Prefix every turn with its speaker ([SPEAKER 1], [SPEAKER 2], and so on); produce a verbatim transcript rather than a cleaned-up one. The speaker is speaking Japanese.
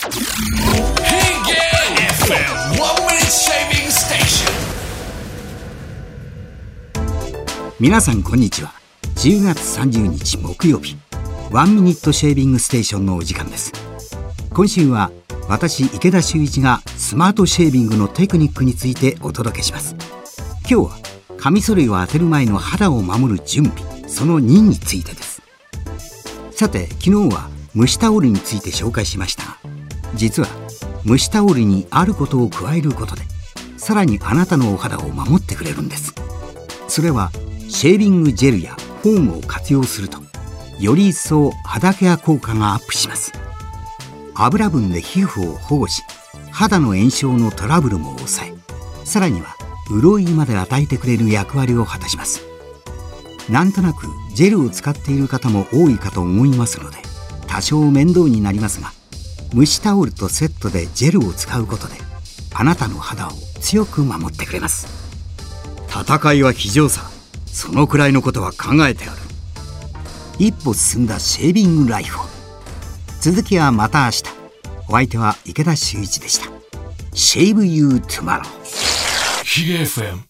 [SPEAKER 1] エフエム One Minute Shaving Station。
[SPEAKER 2] 皆さんこんにちは。じゅうがつさんじゅうにち木曜日、ワンミニットシェービングステーションのお時間です。今週は私池田修一がスマートシェービングのテクニックについてお届けします。今日はカミソリを当てる前の肌を守る準備、そのにについてです。さて、昨日は蒸しタオルについて紹介しましたが、実は蒸しタオルにあることを加えることでさらにあなたのお肌を守ってくれるんです。それはシェービングジェルやフォームを活用するとより一層肌ケア効果がアップします。油分で皮膚を保護し、肌の炎症のトラブルも抑え、さらには潤いまで与えてくれる役割を果たします。なんとなくジェルを使っている方も多いかと思いますので、多少面倒になりますが、蒸しタオルとセットでジェルを使うことであなたの肌を強く守ってくれます。戦いは非常さ、そのくらいのことは考えてある。一歩進んだシェービングライフを。続きはまた明日。お相手は池田修一でした。Shave you tomorrow。
[SPEAKER 1] ヒゲ エフエム